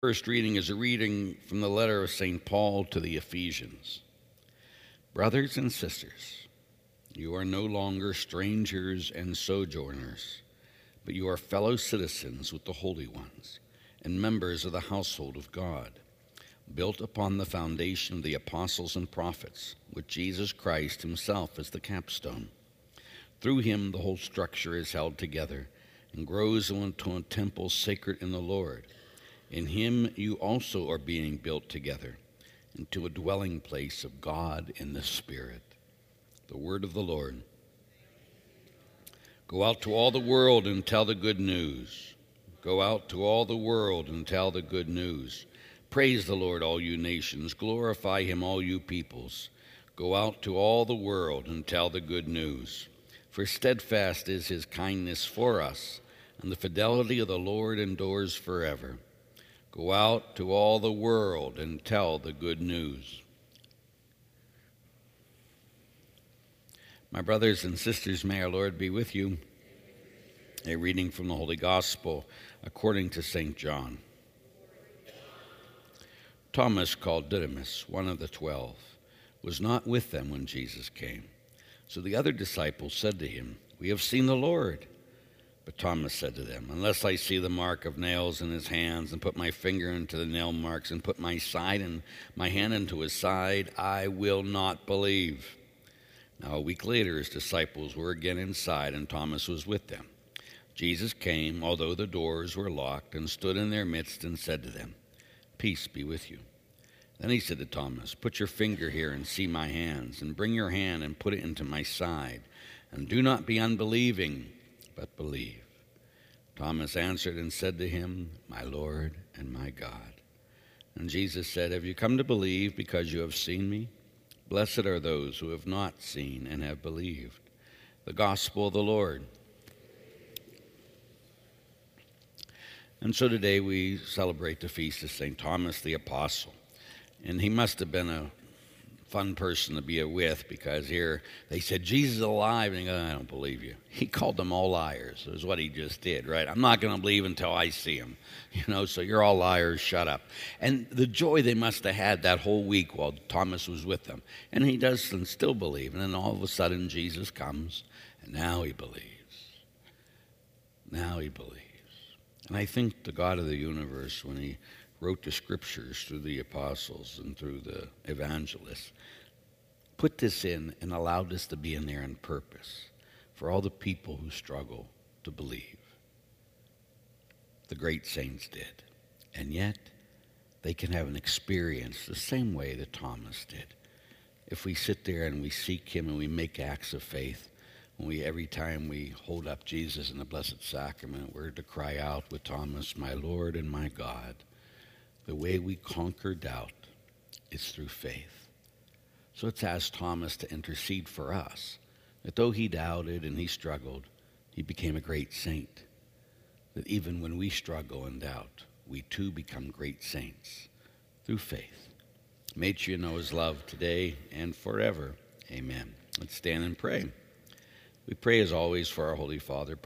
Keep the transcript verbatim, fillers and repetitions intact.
First reading is a reading from the letter of Saint Paul to the Ephesians. Brothers and sisters, you are no longer strangers and sojourners, but you are fellow citizens with the holy ones and members of the household of God, built upon the foundation of the apostles and prophets, with Jesus Christ himself as the capstone. Through him the whole structure is held together and grows into a temple sacred in the Lord. In him you also are being built together into a dwelling place of God in the Spirit. The word of the Lord. Go out to all the world and tell the good news. Go out to all the world and tell the good news. Praise the Lord, all you nations. Glorify him, all you peoples. Go out to all the world and tell the good news. For steadfast is his kindness for us, and the fidelity of the Lord endures forever. Go out to all the world and tell the good news. My brothers and sisters, may our Lord be with you. A reading from the Holy Gospel according to Saint John. Thomas, called Didymus, one of the twelve, was not with them when Jesus came. So the other disciples said to him, "We have seen the Lord." But Thomas said to them, "Unless I see the mark of nails in his hands, and put my finger into the nail marks, and put my side and my hand into his side, I will not believe." Now a week later his disciples were again inside, and Thomas was with them. Jesus came, although the doors were locked, and stood in their midst and said to them, "Peace be with you." Then he said to Thomas, "Put your finger here and see my hands, and bring your hand and put it into my side, and do not be unbelieving, but believe." Thomas answered and said to him, "My Lord and my God." And Jesus said, "Have you come to believe because you have seen me? Blessed are those who have not seen and have believed." The Gospel of the Lord. And so today we celebrate the feast of Saint Thomas the Apostle. And he must have been a fun person to be with, because here they said, "Jesus is alive," and he goes, "I don't believe you." He called them all liars. Is what he just did, right? I'm not going to believe until I see him. You know, so you're all liars, shut up. And the joy they must have had that whole week while Thomas was with them. And he doesn't still believe. And then all of a sudden Jesus comes, and now he believes. Now he believes. And I think the God of the universe, when he wrote the scriptures through the apostles and through the evangelists, put this in and allowed this to be in there on purpose for all the people who struggle to believe. The great saints did. And yet, they can have an experience the same way that Thomas did. If we sit there and we seek him and we make acts of faith, when we, every time we hold up Jesus in the Blessed Sacrament, we're to cry out with Thomas, "My Lord and my God." The way we conquer doubt is through faith. So let's ask Thomas to intercede for us, that though he doubted and he struggled, he became a great saint. That even when we struggle and doubt, we too become great saints through faith. May you know his love today and forever. Amen. Let's stand and pray. We pray as always for our Holy Father,